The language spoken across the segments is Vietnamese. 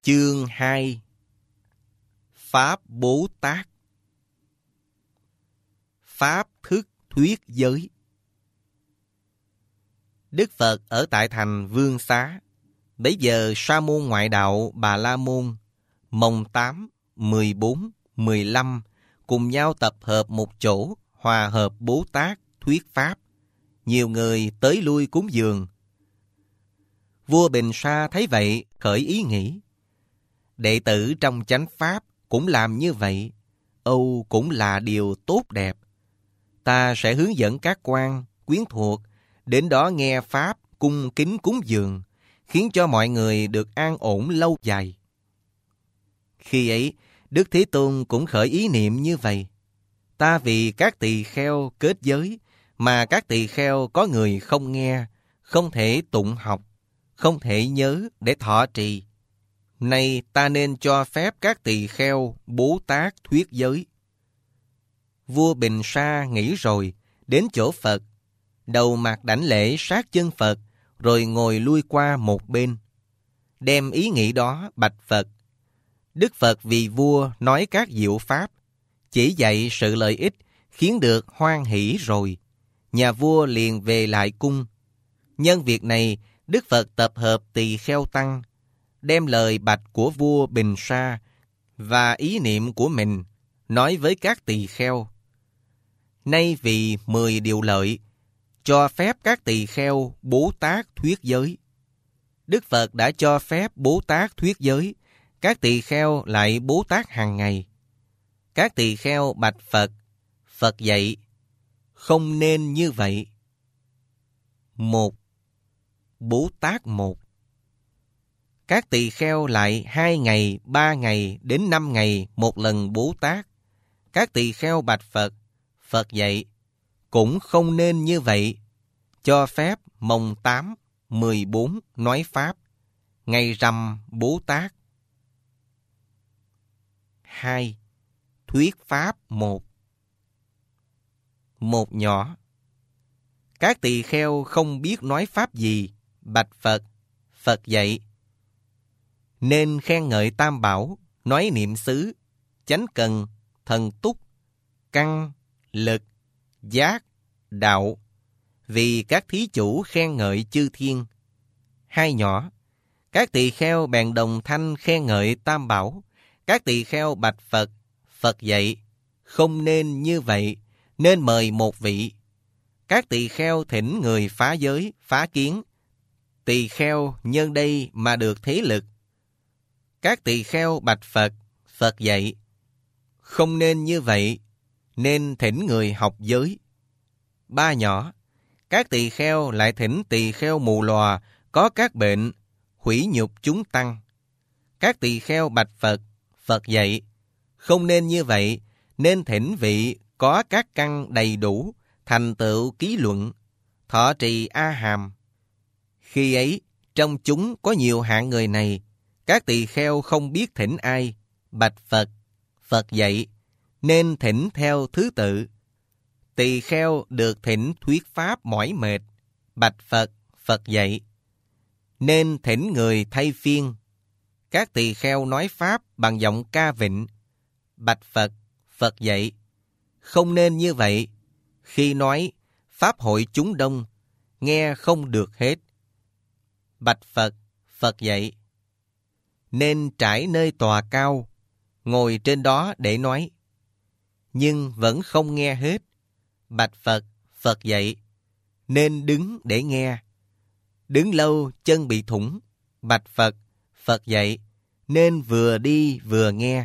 Chương 2. Pháp Bố Tát. Pháp thức thuyết giới. Đức Phật ở tại thành Vương Xá. Bấy giờ sa môn ngoại đạo Bà La Môn, mồng 8, 14, 15 cùng nhau tập hợp một chỗ, hòa hợp Bố Tát thuyết pháp. Nhiều người tới lui cúng dường. Vua Bình Sa thấy vậy khởi ý nghĩ: đệ tử trong chánh pháp cũng làm như vậy, âu cũng là điều tốt đẹp. Ta sẽ hướng dẫn các quan, quyến thuộc đến đó nghe pháp, cung kính cúng dường, khiến cho mọi người được an ổn lâu dài. Khi ấy, Đức Thế Tôn cũng khởi ý niệm như vậy. Ta vì các tỳ kheo kết giới, mà các tỳ kheo có người không nghe, không thể tụng học, không thể nhớ để thọ trì. Nay ta nên cho phép các tỳ kheo Bố Tát thuyết giới. Vua Bình Sa nghĩ rồi, đến chỗ Phật, đầu mặt đảnh lễ sát chân Phật, rồi ngồi lui qua một bên. Đem ý nghĩ đó bạch Phật. Đức Phật vì vua nói các diệu pháp, chỉ dạy sự lợi ích, khiến được hoan hỷ rồi. Nhà vua liền về lại cung. Nhân việc này, Đức Phật tập hợp tỳ kheo tăng, đem lời bạch của vua Bình Sa và ý niệm của mình nói với các tỳ kheo. Nay vì 10 điều lợi, cho phép các tỳ kheo Bố Tát thuyết giới. Đức Phật đã cho phép Bố Tát thuyết giới, các tỳ kheo lại Bố Tát hàng ngày. Các tỳ kheo bạch Phật, Phật dạy: không nên như vậy. 1. Bố Tát 1. Các tỳ kheo lại 2 ngày, 3 ngày đến 5 ngày một lần Bố Tát. Các tỳ kheo bạch Phật, Phật dạy: cũng không nên như vậy. Cho phép mồng 8, 14 nói pháp, ngày rằm Bố Tát. 2. Thuyết pháp 1. Một nhỏ. Các tỳ kheo không biết nói pháp gì, bạch Phật, Phật dạy: nên khen ngợi Tam Bảo, nói niệm xứ, chánh cần, thần túc, căn, lực, giác, đạo, vì các thí chủ khen ngợi chư thiên. Hai nhỏ. Các tỳ kheo bèn đồng thanh khen ngợi Tam Bảo. Các tỳ kheo bạch Phật, Phật dạy: không nên như vậy, nên mời một vị. Các tỳ kheo thỉnh người phá giới, phá kiến. Tỳ kheo nhân đây mà được thế lực. Các tỳ kheo bạch Phật, Phật dạy: không nên như vậy, nên thỉnh người học giới. Ba nhỏ. Các tỳ kheo lại thỉnh tỳ kheo mù lòa, có các bệnh, hủy nhục chúng tăng. Các tỳ kheo bạch Phật, Phật dạy: không nên như vậy, nên thỉnh vị có các căn đầy đủ, thành tựu ký luận, thọ trì A Hàm. Khi ấy, trong chúng có nhiều hạng người này, các tỳ kheo không biết thỉnh ai, bạch Phật, Phật dạy: nên thỉnh theo thứ tự. Tỳ kheo được thỉnh thuyết pháp mỏi mệt, bạch Phật, Phật dạy: nên thỉnh người thay phiên. Các tỳ kheo nói pháp bằng giọng ca vịnh, bạch Phật, Phật dạy: không nên như vậy. Khi nói, pháp hội chúng đông, nghe không được hết. Bạch Phật, Phật dạy: nên trải nơi tòa cao, ngồi trên đó để nói. Nhưng vẫn không nghe hết. Bạch Phật, Phật dạy: nên đứng để nghe. Đứng lâu chân bị thủng. Bạch Phật, Phật dạy: nên vừa đi vừa nghe.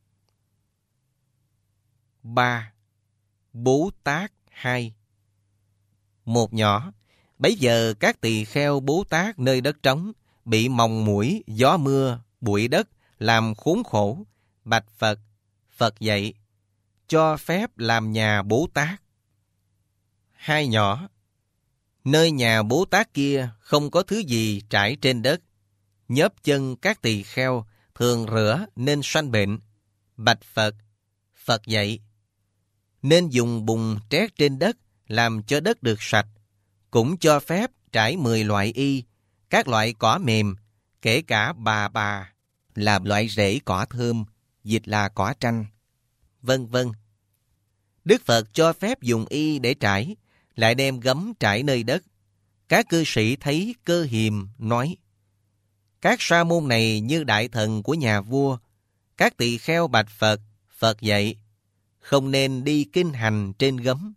3. Bố Tát 2. Một nhỏ. Bấy giờ các tỳ kheo Bố Tát nơi đất trống, bị mòng muỗi, gió mưa, bụi đất làm khốn khổ. Bạch Phật, Phật dạy: cho phép làm nhà Bố Tát. Hai nhỏ. Nơi nhà Bố Tát kia không có thứ gì trải trên đất. Nhớp chân các tỳ kheo thường rửa nên sanh bệnh. Bạch Phật, Phật dạy: nên dùng bùn trét trên đất, làm cho đất được sạch. Cũng cho phép trải 10 loại y, các loại cỏ mềm, kể cả bà, là loại rễ cỏ thơm, dịch là cỏ tranh, vân vân. Đức Phật cho phép dùng y để trải, lại đem gấm trải nơi đất. Các cư sĩ thấy cơ hiềm, nói: các sa môn này như đại thần của nhà vua. Các tỳ kheo bạch Phật, Phật dạy: không nên đi kinh hành trên gấm.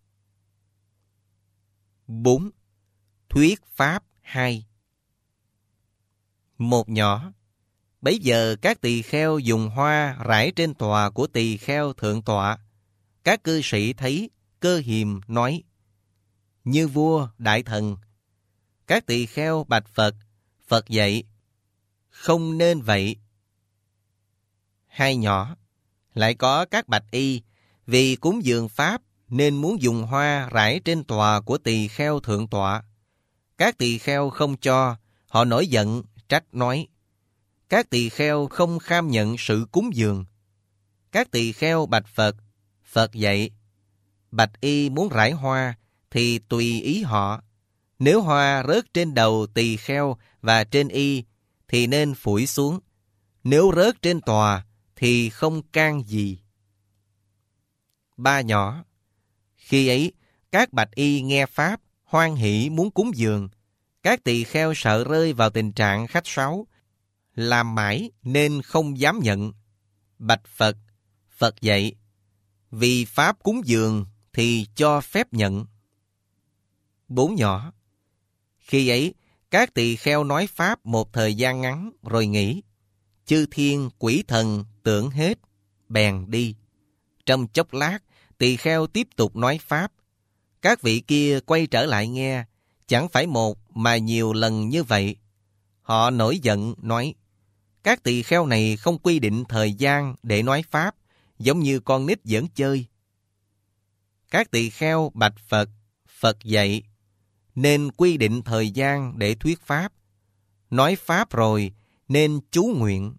4. Thuyết Pháp 2. Một nhỏ. Bấy giờ các tỳ kheo dùng hoa rải trên tòa của tỳ kheo thượng tọa. Các cư sĩ thấy cơ hiềm, nói: như vua, đại thần. Các tỳ kheo bạch Phật, Phật dạy: không nên vậy. 2 nhỏ. Lại có các bạch y, vì cúng dường Pháp nên muốn dùng hoa rải trên tòa của tỳ kheo thượng tọa. Các tỳ kheo không cho, họ nổi giận, trách nói: các tỳ kheo không kham nhận sự cúng dường. Các tỳ kheo bạch Phật, Phật dạy: bạch y muốn rải hoa thì tùy ý họ. Nếu hoa rớt trên đầu tỳ kheo và trên y thì nên phủi xuống. Nếu rớt trên tòa thì không can gì. 3 nhỏ. Khi ấy, các bạch y nghe Pháp, hoan hỷ muốn cúng dường. Các tỳ kheo sợ rơi vào tình trạng khách sáo, làm mãi nên không dám nhận. Bạch Phật, Phật dạy: vì Pháp cúng dường thì cho phép nhận. 4 nhỏ. Khi ấy, các tỳ kheo nói Pháp một thời gian ngắn rồi nghỉ. Chư thiên, quỷ thần tưởng hết, bèn đi. Trong chốc lát, tỳ kheo tiếp tục nói Pháp. Các vị kia quay trở lại nghe, chẳng phải một mà nhiều lần như vậy. Họ nổi giận nói: các tỳ kheo này không quy định thời gian để nói Pháp, giống như con nít giỡn chơi. Các tỳ kheo bạch Phật, Phật dạy: nên quy định thời gian để thuyết Pháp. Nói Pháp rồi nên chú nguyện.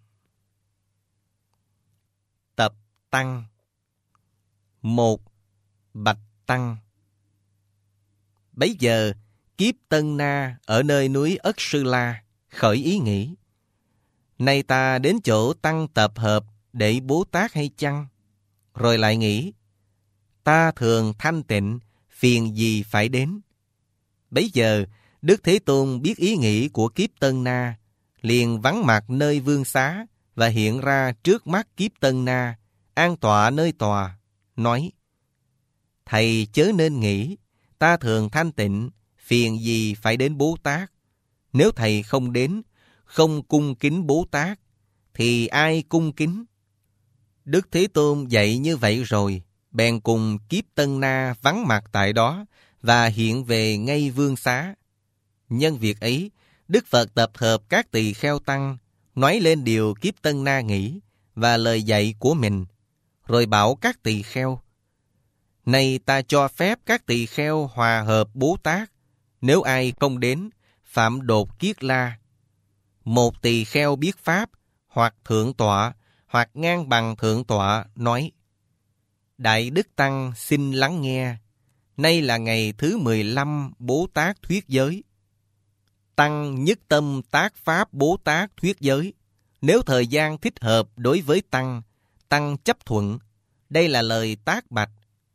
Tập Tăng. 1. Bạch Tăng. Bấy giờ, Kiếp Tân Na ở nơi núi Ất Sư La khởi ý nghĩ: nay ta đến chỗ tăng tập hợp để Bố Tát hay chăng? Rồi lại nghĩ: ta thường thanh tịnh, phiền gì phải đến? Bấy giờ, Đức Thế Tôn biết ý nghĩ của Kiếp Tân Na, liền vắng mặt nơi vương xá và hiện ra trước mắt Kiếp Tân Na, an tọa nơi tòa, nói: thầy chớ nên nghĩ, ta thường thanh tịnh, phiền gì phải đến Bố Tát? Nếu thầy không đến, không cung kính Bố Tát, thì ai cung kính? Đức Thế Tôn dạy như vậy rồi, bèn cùng Kiếp Tân Na vắng mặt tại đó và hiện về ngay vương xá. Nhân việc ấy, Đức Phật tập hợp các tỳ kheo tăng, nói lên điều Kiếp Tân Na nghĩ và lời dạy của mình, rồi bảo các tỳ kheo: nay ta cho phép các tỳ kheo hòa hợp Bố Tát. Nếu ai không đến, phạm đột kiết la. Một tỳ kheo biết Pháp, hoặc thượng tọa, hoặc ngang bằng thượng tọa, nói: Đại Đức Tăng xin lắng nghe. Nay là ngày thứ 15 Bố Tát thuyết giới. Tăng nhất tâm tác Pháp Bố Tát thuyết giới. Nếu thời gian thích hợp đối với Tăng, Tăng chấp thuận. Đây là lời tác bạch.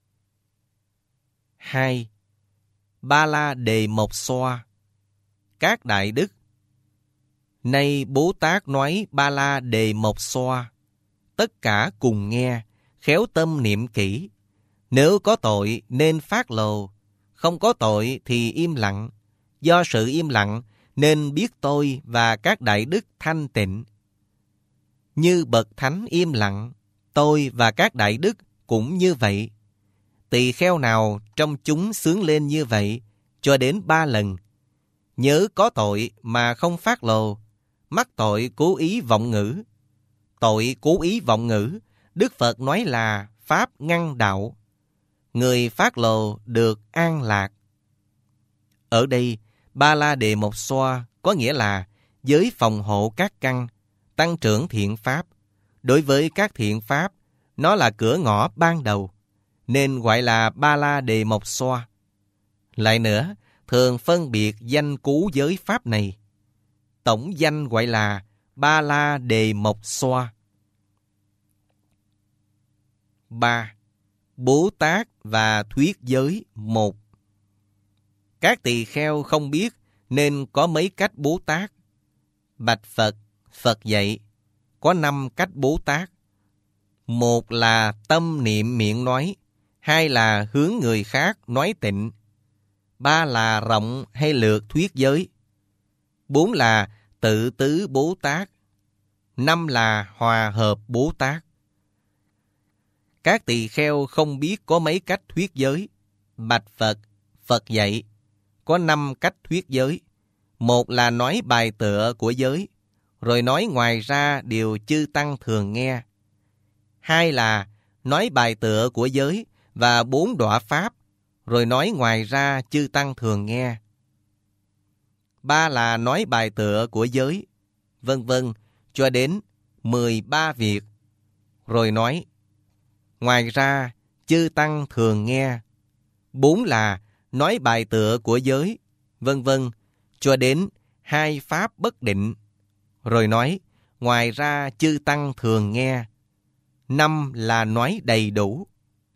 2. Ba La Đề Mộc Xoa. Các đại đức: nay Bố Tát nói Ba La Đề Mộc Xoa. Tất cả cùng nghe, khéo tâm niệm kỹ. Nếu có tội nên phát lồ, không có tội thì im lặng. Do sự im lặng nên biết tôi và các đại đức thanh tịnh. Như bậc thánh im lặng, tôi và các đại đức cũng như vậy. Tỳ kheo nào trong chúng sướng lên như vậy cho đến 3 lần. Nhớ có tội mà không phát lồ, mắc tội cố ý vọng ngữ. Tội cố ý vọng ngữ, Đức Phật nói là pháp ngăn đạo. Người phát lồ được an lạc. Ở đây, Ba La Đề Mộc Xoa có nghĩa là giới phòng hộ các căn, tăng trưởng thiện pháp. Đối với các thiện pháp, nó là cửa ngõ ban đầu, nên gọi là Ba La Đề Mộc Xoa. Lại nữa, thường phân biệt danh cú giới pháp này. Tổng danh gọi là Ba La Đề Mộc Xoa. 3. Bố Tát và thuyết giới 1. Các tỳ kheo không biết nên có mấy cách Bố Tát. Bạch Phật, Phật dạy, có 5 cách Bố Tát. 1 là tâm niệm miệng nói, 2 là hướng người khác nói tịnh, 3 là rộng hay lược thuyết giới, 4 là tự tứ Bố Tát, 5 là hòa hợp Bố Tát. Các tỳ kheo không biết có mấy cách thuyết giới. Bạch Phật, Phật dạy, có 5 cách thuyết giới. 1 là nói bài tựa của giới, rồi nói ngoài ra điều chư tăng thường nghe. 2 là nói bài tựa của giới và 4 đọa pháp, rồi nói ngoài ra chư tăng thường nghe. 3 là nói bài tựa của giới, vân vân, cho đến 13 việc, rồi nói ngoài ra chư tăng thường nghe. 4 là nói bài tựa của giới, vân vân, cho đến 2 pháp bất định, rồi nói ngoài ra chư tăng thường nghe. 5 là nói đầy đủ.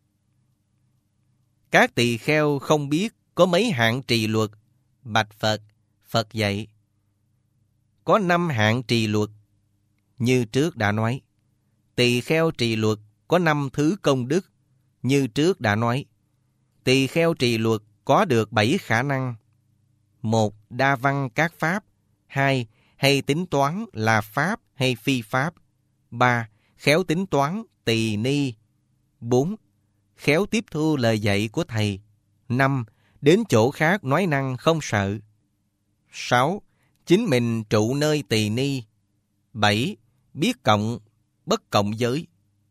Các tỳ kheo không biết có mấy hạng trì luật. Bạch Phật, Phật dạy, có 5 hạng trì luật. Như trước đã nói, tỳ kheo trì luật có 5 thứ công đức. Như trước đã nói, tỳ kheo trì luật có được 7 khả năng. 1. Đa văn các pháp. 2. Hay tính toán là pháp hay phi pháp. 3. Khéo tính toán tỳ ni. 4. Khéo tiếp thu lời dạy của thầy. 5. Đến chỗ khác nói năng không sợ. 6. Chính mình trụ nơi tỳ ni. 7. Biết cộng, bất cộng giới.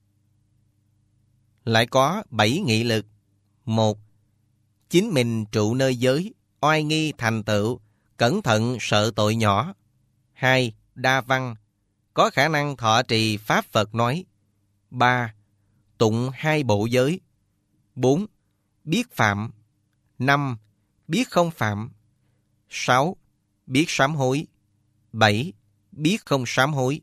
Lại có 7 nghị lực. 1. Chính mình trụ nơi giới, oai nghi thành tựu, cẩn thận sợ tội nhỏ. 2. Đa văn, có khả năng thọ trì pháp Phật nói. 3. Tụng 2 bộ giới. 4. Biết phạm. 5. Biết không phạm. 6. Biết sám hối. 7. Biết không sám hối.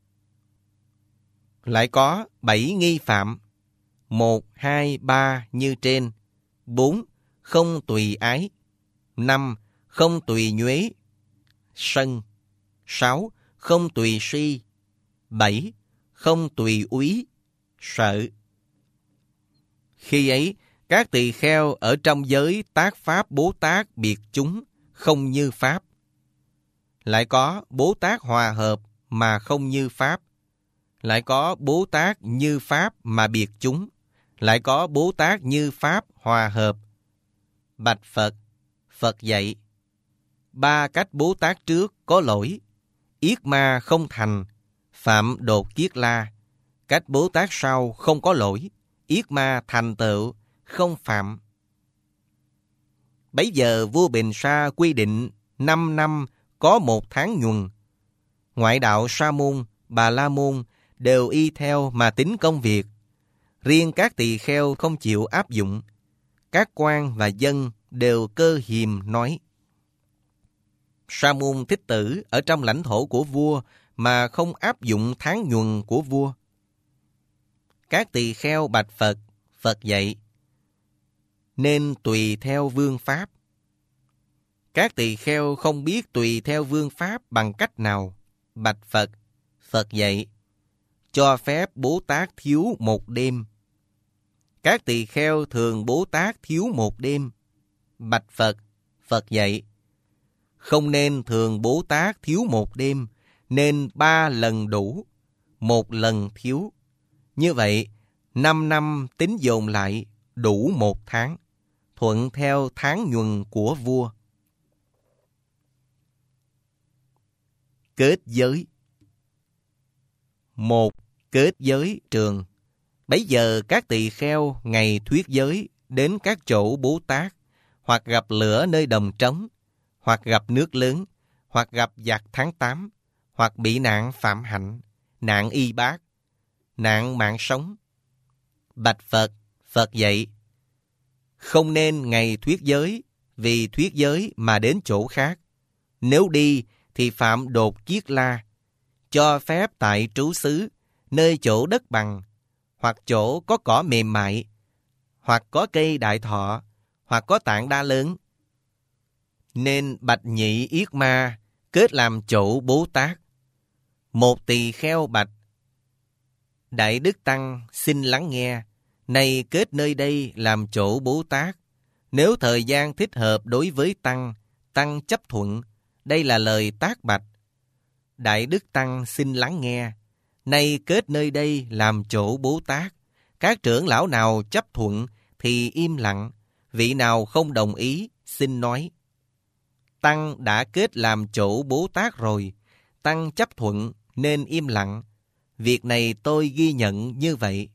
Lại có 7 nghi phạm. 1, 2, 3 như trên. 4. Không tùy ái. 5. Không tùy nhuế, sân. 6. Không tùy si. 7. Không tùy úy, sợ. Khi ấy, các tỳ kheo ở trong giới tác pháp Bố Tát biệt chúng, không như pháp. Lại có Bố Tát hòa hợp mà không như pháp. Lại có Bố Tát như pháp mà biệt chúng. Lại có Bố Tát như pháp hòa hợp. Bạch Phật, Phật dạy, 3 cách Bố Tát trước có lỗi. Yết ma không thành, phạm đột kiết la. Cách Bố Tát sau không có lỗi. Yết ma thành tựu, không phạm. Bấy giờ vua Bình Sa quy định 5 năm có 1 tháng nhuần. Ngoại đạo Sa môn, Bà La môn đều y theo mà tính công việc. Riêng các tỳ kheo không chịu áp dụng. Các quan và dân đều cơ hiềm nói. Sa môn Thích Tử ở trong lãnh thổ của vua mà không áp dụng tháng nhuần của vua. Các tỳ kheo bạch Phật, Phật dạy, nên tùy theo vương pháp. Các tỳ kheo không biết tùy theo vương pháp bằng cách nào. Bạch Phật, Phật dạy, cho phép Bố Tát thiếu 1 đêm. Các tỳ kheo thường Bố Tát thiếu 1 đêm. Bạch Phật, Phật dạy, không nên thường Bố Tát thiếu 1 đêm, nên 3 lần đủ, 1 lần thiếu. Như vậy, 5 năm tính dồn lại đủ 1 tháng, thuận theo tháng nhuần của vua. Kết giới. 1. Kết giới trường. Bấy giờ các tỳ kheo ngày thuyết giới đến các chỗ Bố Tát, hoặc gặp lửa nơi đồng trống, hoặc gặp nước lớn, hoặc gặp giặc tháng 8, hoặc bị nạn phạm hạnh, nạn y bác, nạn mạng sống. Bạch Phật, Phật dạy, không nên ngày thuyết giới, vì thuyết giới mà đến chỗ khác. Nếu đi thì phạm đột kiết la, cho phép tại trú xứ, nơi chỗ đất bằng, hoặc chỗ có cỏ mềm mại, hoặc có cây đại thọ, hoặc có tảng đá lớn. Nên bạch nhị yết ma kết làm chỗ Bố Tát. Một tỳ kheo bạch: Đại Đức Tăng xin lắng nghe, nay kết nơi đây làm chỗ Bố Tát. Nếu thời gian thích hợp đối với Tăng, Tăng chấp thuận. Đây là lời tác bạch. Đại Đức Tăng xin lắng nghe, nay kết nơi đây làm chỗ Bố Tát. Các trưởng lão nào chấp thuận thì im lặng, vị nào không đồng ý xin nói. Tăng đã kết làm chỗ Bố Tát rồi, Tăng chấp thuận nên im lặng. Việc này tôi ghi nhận như vậy.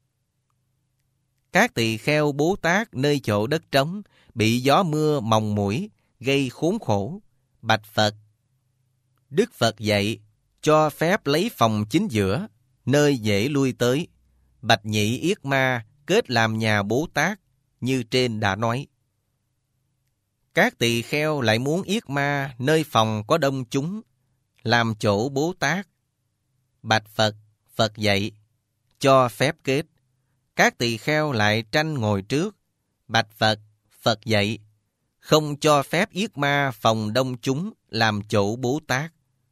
Các tỳ kheo Bố Tát nơi chỗ đất trống, bị gió mưa mòng muỗi gây khốn khổ, bạch Phật. Đức Phật dạy cho phép lấy phòng chính giữa, nơi dễ lui tới. Bạch nhị yết ma kết làm nhà Bố Tát, như trên đã nói. Các tỳ kheo lại muốn yết ma nơi phòng có đông chúng, làm chỗ Bố Tát. Bạch Phật, Phật dạy cho phép kết. Các tỳ kheo lại tranh ngồi trước. Bạch Phật, Phật dạy không cho phép yết ma phòng đông chúng, làm chỗ Bố Tát.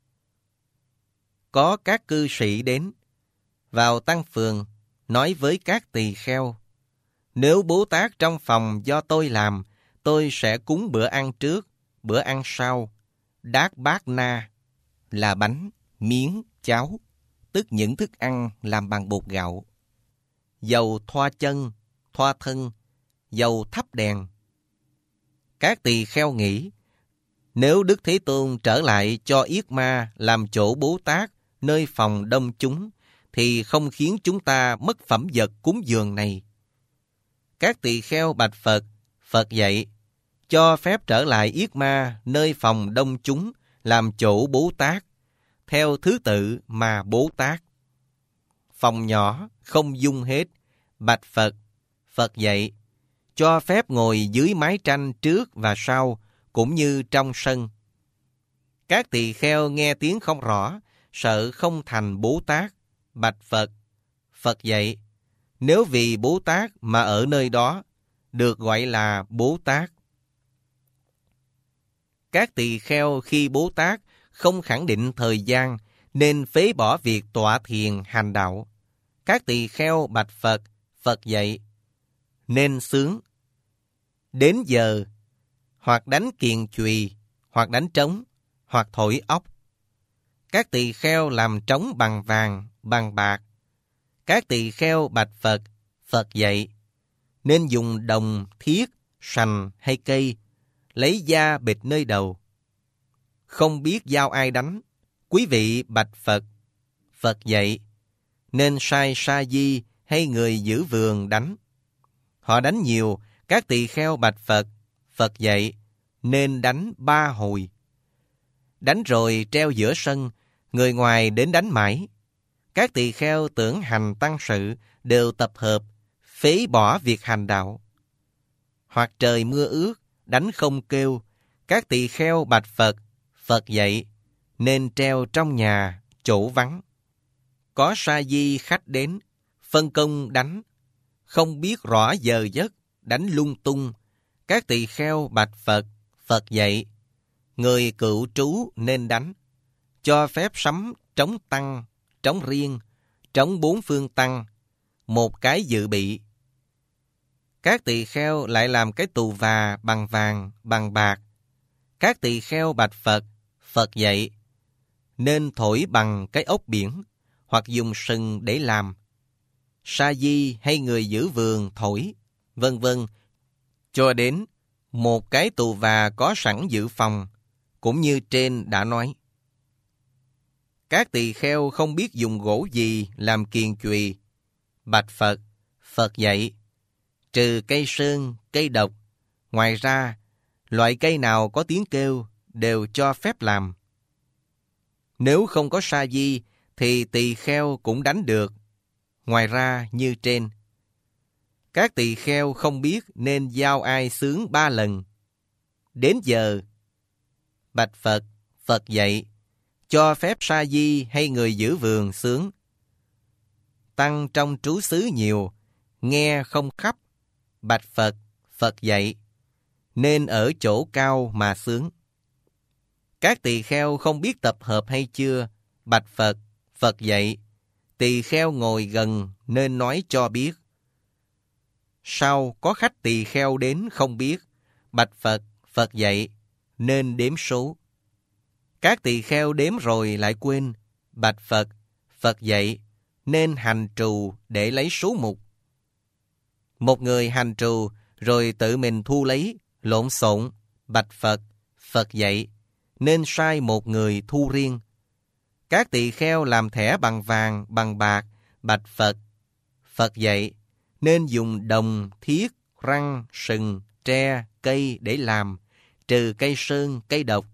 Có các cư sĩ đến vào tăng phường, nói với các tỳ kheo: Nếu Bố Tát trong phòng do tôi làm, tôi sẽ cúng bữa ăn trước, bữa ăn sau. Đát bát na là bánh, miếng, cháo, tức những thức ăn làm bằng bột gạo. Dầu thoa chân, thoa thân, dầu thắp đèn. Các tỳ kheo nghĩ, nếu Đức Thế Tôn trở lại cho yết ma làm chỗ Bố Tát nơi phòng đông chúng, thì không khiến chúng ta mất phẩm vật cúng dường này. Các tỳ kheo bạch Phật, Phật dạy cho phép trở lại yết ma nơi phòng đông chúng, làm chỗ Bố Tát, theo thứ tự mà Bố Tát. Phòng nhỏ không dung hết. Bạch Phật, Phật dạy cho phép ngồi dưới mái tranh trước và sau, cũng như trong sân. Các tỳ kheo nghe tiếng không rõ, sợ không thành Bố Tát. Bạch Phật, Phật dạy nếu vì Bố Tát mà ở nơi đó, được gọi là Bố Tát. Các tỳ kheo khi Bố Tát không khẳng định thời gian, nên phế bỏ việc tọa thiền hành đạo. Các tỳ kheo bạch Phật, Phật dạy nên xướng. Đến giờ, hoặc đánh kiền chùy, hoặc đánh trống, hoặc thổi óc. Các tỳ kheo làm trống bằng vàng, bằng bạc. Các tỳ kheo bạch Phật, Phật dạy nên dùng đồng, thiết, sành hay cây, lấy da bịt nơi đầu. Không biết giao ai đánh, quý vị bạch Phật, Phật dạy nên sai sa di hay người giữ vườn đánh. Họ đánh nhiều, các tỳ kheo bạch Phật, Phật dạy nên đánh 3 hồi. Đánh rồi treo giữa sân, người ngoài đến đánh mãi. Các tỳ kheo tưởng hành tăng sự đều tập hợp, phế bỏ việc hành đạo. Hoặc trời mưa ướt, đánh không kêu, các tỳ kheo bạch Phật, Phật dạy nên treo trong nhà, chỗ vắng. Có sa di khách đến, phân công đánh, không biết rõ giờ giấc, đánh lung tung. Các tỳ kheo bạch Phật, Phật dạy người cựu trú nên đánh. Cho phép sắm trống tăng, trống riêng, trống 4 phương tăng, một cái dự bị. Các tỳ kheo lại làm cái tù và bằng vàng, bằng bạc. Các tỳ kheo bạch Phật, Phật dạy nên thổi bằng cái ốc biển, hoặc dùng sừng để làm. Sa di hay người giữ vườn thổi, vân vân, cho đến một cái tù và có sẵn dự phòng, cũng như trên đã nói. Các tỳ kheo không biết dùng gỗ gì làm kiền chùy. Bạch Phật, Phật dạy trừ cây sơn, cây độc, ngoài ra loại cây nào có tiếng kêu đều cho phép làm. Nếu không có sa di thì tỳ kheo cũng đánh được, ngoài ra như trên. Các tỳ kheo không biết nên giao ai xướng 3 lần. Đến giờ, bạch Phật, Phật dạy cho phép sa di hay người giữ vườn sướng. Tăng trong trú xứ nhiều, nghe không khắp. Bạch Phật, Phật dạy, nên ở chỗ cao mà sướng. Các tỳ kheo không biết tập hợp hay chưa? Bạch Phật, Phật dạy, tỳ kheo ngồi gần nên nói cho biết. Sau có khách tỳ kheo đến không biết? Bạch Phật, Phật dạy, nên đếm số. Các tỳ kheo đếm rồi lại quên. Bạch Phật, Phật dạy, nên hành trù để lấy số mục. Một người hành trù rồi tự mình thu lấy, lộn xộn. Bạch Phật, Phật dạy, nên sai một người thu riêng. Các tỳ kheo làm thẻ bằng vàng, bằng bạc. Bạch Phật, Phật dạy, nên dùng đồng, thiết, răng, sừng, tre, cây để làm, trừ cây sơn, cây độc.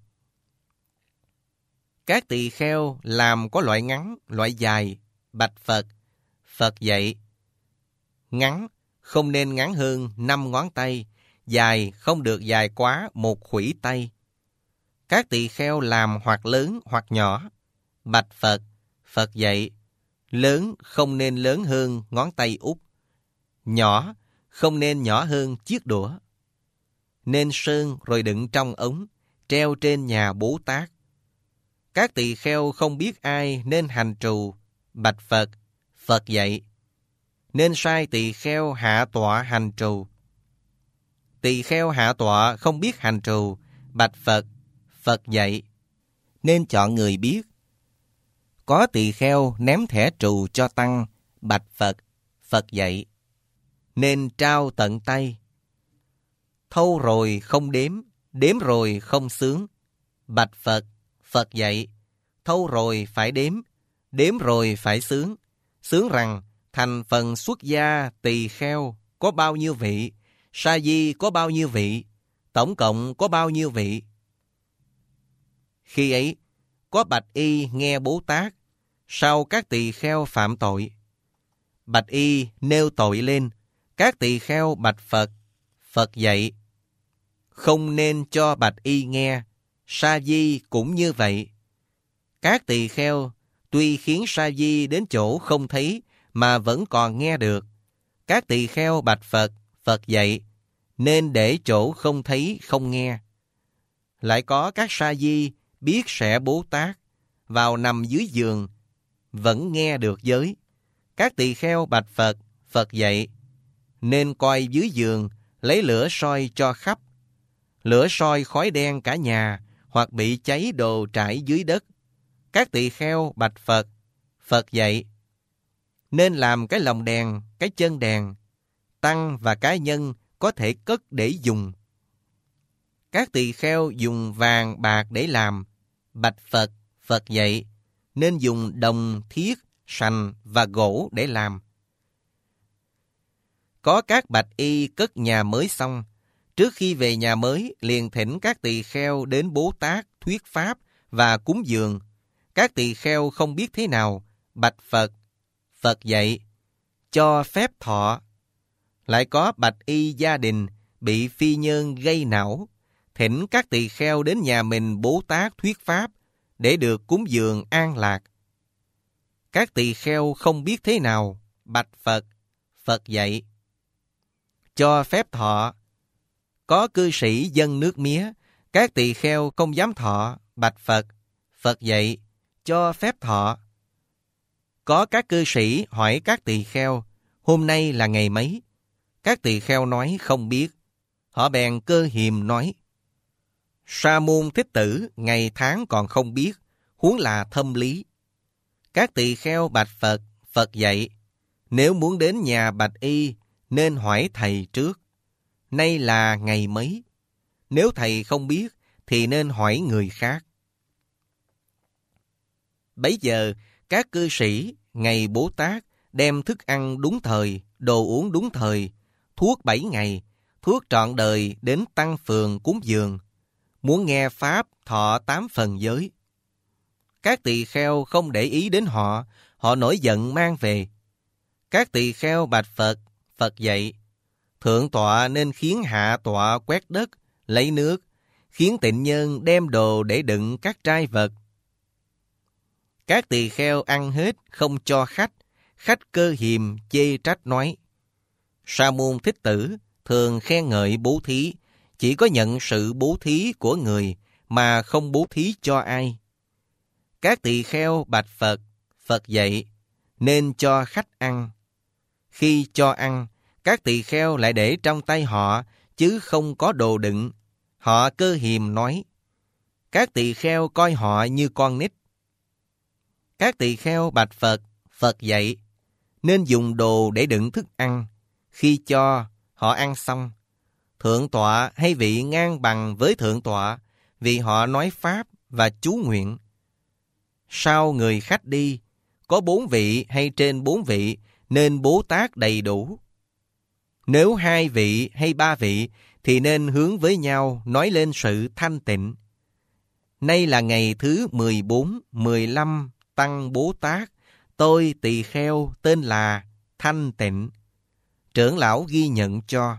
Các tỳ kheo làm có loại ngắn, loại dài. Bạch Phật, Phật dạy, ngắn không nên ngắn hơn 5 ngón tay, dài không được dài quá 1 khuỷu tay. Các tỳ kheo làm hoặc lớn hoặc nhỏ. Bạch Phật, Phật dạy, lớn không nên lớn hơn ngón tay út, nhỏ không nên nhỏ hơn chiếc đũa. Nên sơn rồi đựng trong ống, treo trên nhà Bố Tát. Các tỳ kheo không biết ai nên hành trù. Bạch Phật, Phật dạy, nên sai tỳ kheo hạ tọa hành trù. Tỳ kheo hạ tọa không biết hành trù. Bạch Phật, Phật dạy, nên chọn người biết. Có tỳ kheo ném thẻ trù cho tăng. Bạch Phật, Phật dạy, nên trao tận tay. Thâu rồi không đếm, đếm rồi không xướng. Bạch Phật, Phật dạy, thâu rồi phải đếm rồi phải xướng. Xướng rằng thành phần xuất gia tỳ kheo có bao nhiêu vị, sa di có bao nhiêu vị, tổng cộng có bao nhiêu vị. Khi ấy, có bạch y nghe Bố Tát, sau các tỳ kheo phạm tội. Bạch y nêu tội lên, các tỳ kheo bạch Phật, Phật dạy, không nên cho bạch y nghe, sa di cũng như vậy. Các tỳ kheo tuy khiến sa di đến chỗ không thấy mà vẫn còn nghe được. Các tỳ kheo bạch Phật, Phật dạy, nên để chỗ không thấy không nghe. Lại có các sa di biết sẽ Bố Tát, vào nằm dưới giường, vẫn nghe được giới. Các tỳ kheo bạch Phật, Phật dạy, nên coi dưới giường, lấy lửa soi cho khắp. Lửa soi khói đen cả nhà, hoặc bị cháy đồ trải dưới đất. Các tỳ kheo bạch Phật, Phật dạy, nên làm cái lồng đèn, cái chân đèn, tăng và cá nhân có thể cất để dùng. Các tỳ kheo dùng vàng bạc để làm. Bạch Phật, Phật dạy, nên dùng đồng, thiết, sành và gỗ để làm. Có các bạch y cất nhà mới xong, trước khi về nhà mới liền thỉnh các tỳ kheo đến Bố Tát thuyết pháp và cúng dường. Các tỳ kheo không biết thế nào. Bạch Phật, Phật dạy, cho phép thọ. Lại có bạch y gia đình bị phi nhân gây não, thỉnh các tỳ kheo đến nhà mình Bố Tát thuyết pháp để được cúng dường an lạc. Các tỳ kheo không biết thế nào. Bạch Phật, Phật dạy, cho phép thọ. Có cư sĩ dâng nước mía, các tỳ kheo không dám thọ. Bạch Phật, Phật dạy, cho phép thọ. Có các cư sĩ hỏi các tỳ kheo, hôm nay là ngày mấy? Các tỳ kheo nói không biết. Họ bèn cơ hiềm nói, Sa môn Thích Tử ngày tháng còn không biết, huống là thâm lý. Các tỳ kheo bạch Phật, Phật dạy, nếu muốn đến nhà bạch y, nên hỏi thầy trước, nay là ngày mấy? Nếu thầy không biết, thì nên hỏi người khác. Bấy giờ, các cư sĩ, ngày Bố Tát, đem thức ăn đúng thời, đồ uống đúng thời, thuốc 7 ngày, thuốc trọn đời đến tăng phường cúng dường, muốn nghe Pháp thọ 8 phần giới. Các tỳ kheo không để ý đến họ, họ nổi giận mang về. Các tỳ kheo bạch Phật, Phật dạy, thượng tọa nên khiến hạ tọa quét đất, lấy nước, khiến tịnh nhân đem đồ để đựng các trai vật. Các tỳ kheo ăn hết không cho khách. Khách cơ hiềm chê trách nói: Sa môn Thích Tử thường khen ngợi bố thí, chỉ có nhận sự bố thí của người mà không bố thí cho ai. Các tỳ kheo bạch Phật. Phật dạy nên cho khách ăn. Khi cho ăn, các tỳ kheo lại để trong tay họ, chứ không có đồ đựng. Họ cơ hiềm nói: Các tỳ kheo coi họ như con nít. Các tỳ kheo bạch Phật. Phật dạy nên dùng đồ để đựng thức ăn. Khi cho, họ ăn xong. Thượng tọa hay vị ngang bằng với thượng tọa, vì họ nói pháp và chú nguyện. Sau người khách đi, có 4 vị hay trên 4 vị, nên bố tát đầy đủ. Nếu 2 vị hay 3 vị, thì nên hướng với nhau nói lên sự thanh tịnh. Nay là ngày thứ 14, 15 tăng Bố Tát, tôi tỳ kheo tên là Thanh Tịnh. Trưởng lão ghi nhận cho.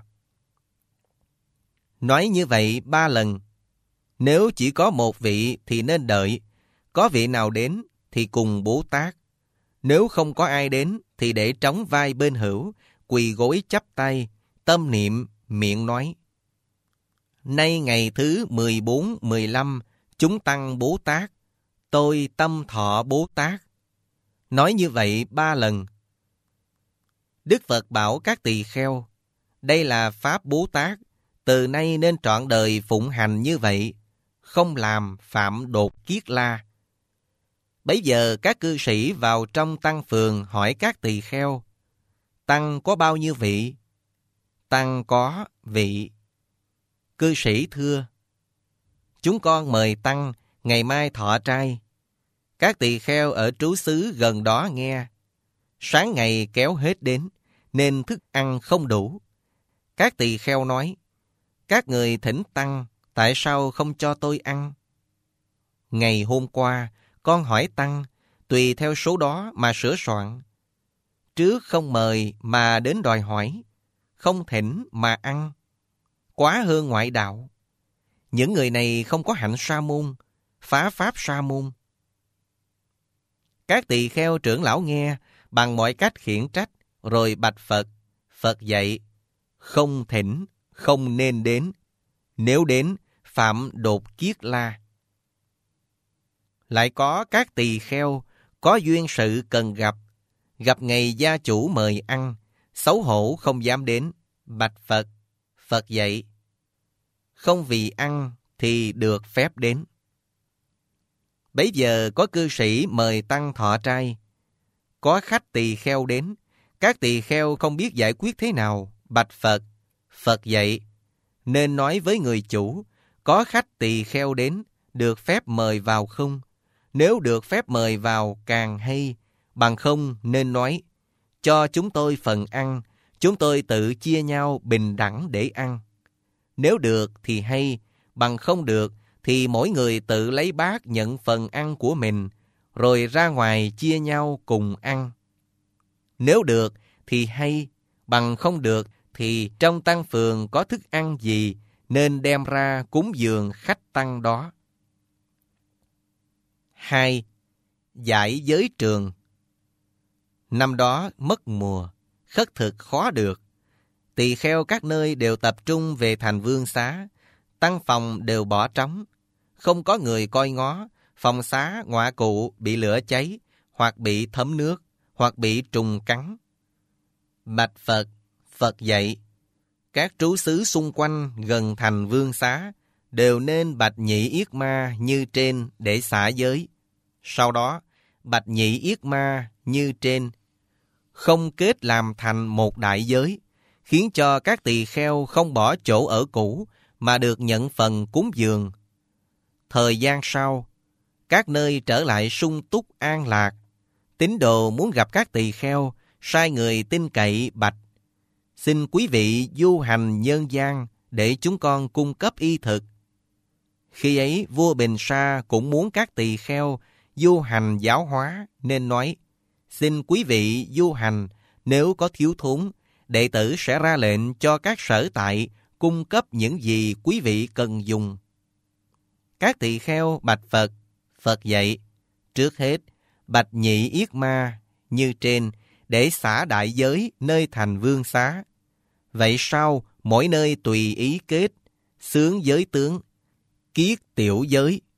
Nói như vậy 3 lần. Nếu chỉ có 1 vị thì nên đợi. Có vị nào đến thì cùng Bố Tát. Nếu không có ai đến thì để trống vai bên hữu, quỳ gối chắp tay, tâm niệm, miệng nói: Nay ngày thứ 14, 15, chúng tăng Bố Tát, tôi tâm thọ Bố Tát. Nói như vậy 3 lần. Đức Phật bảo các tỳ kheo: Đây là Pháp Bố Tát, từ nay nên trọn đời phụng hành như vậy, không làm phạm đột kiết la. Bấy giờ các cư sĩ vào trong tăng phường hỏi các tỳ kheo: Tăng có bao nhiêu vị? Tăng có vị. Cư sĩ thưa: Chúng con mời tăng ngày mai thọ trai. Các tỳ kheo ở trú xứ gần đó nghe. Sáng ngày kéo hết đến, nên thức ăn không đủ. Các tỳ kheo nói: Các người thỉnh tăng, tại sao không cho tôi ăn? Ngày hôm qua, con hỏi tăng, tùy theo số đó mà sửa soạn. Trước không mời mà đến đòi hỏi, không thỉnh mà ăn, quá hơn ngoại đạo. Những người này không có hạnh sa môn, phá pháp sa môn. Các tỳ kheo trưởng lão nghe, bằng mọi cách khiển trách, rồi bạch Phật. Phật dạy: Không thỉnh, không nên đến. Nếu đến, phạm đột kiết la. Lại có các tỳ kheo có duyên sự cần gặp ngày gia chủ mời ăn, xấu hổ không dám đến, bạch Phật. Phật dạy: Không vì ăn thì được phép đến. Bấy giờ có cư sĩ mời tăng thọ trai. Có khách tỳ kheo đến, các tỳ kheo không biết giải quyết thế nào, bạch Phật. Phật dạy nên nói với người chủ: Có khách tỳ kheo đến, được phép mời vào không? Nếu được phép mời vào càng hay, bằng không nên nói: Cho chúng tôi phần ăn, chúng tôi tự chia nhau bình đẳng để ăn. Nếu được thì hay, bằng không được thì mỗi người tự lấy bát nhận phần ăn của mình, rồi ra ngoài chia nhau cùng ăn. Nếu được thì hay, bằng không được thì trong tăng phường có thức ăn gì nên đem ra cúng dường khách tăng đó. 2. Giải giới trường. Năm đó mất mùa, khất thực khó được. Tỳ kheo các nơi đều tập trung về thành Vương Xá, tăng phòng đều bỏ trống, không có người coi ngó. Phòng xá ngọa cụ bị lửa cháy, hoặc bị thấm nước, hoặc bị trùng cắn. Bạch Phật. Phật dạy: Các trú xứ xung quanh gần thành Vương Xá đều nên bạch nhị yết ma như trên để xả giới. Sau đó bạch nhị yết ma như trên, không kết làm thành một đại giới, khiến cho các tỳ kheo không bỏ chỗ ở cũ mà được nhận phần cúng dường. Thời gian sau, các nơi trở lại sung túc an lạc. Tín đồ muốn gặp các tỳ kheo, sai người tin cậy bạch: Xin quý vị du hành nhân gian để chúng con cung cấp y thực. Khi ấy vua Bình Sa cũng muốn các tỳ kheo du hành giáo hóa, nên nói: Xin quý vị du hành, nếu có thiếu thốn, đệ tử sẽ ra lệnh cho các sở tại cung cấp những gì quý vị cần dùng. Các tỳ kheo bạch Phật. Phật dạy: Trước hết, Bạch Nhị Yết Ma như trên để xả đại giới nơi thành vương xá. Vậy sao mỗi nơi tùy ý kết, xướng giới tướng, kiết tiểu giới,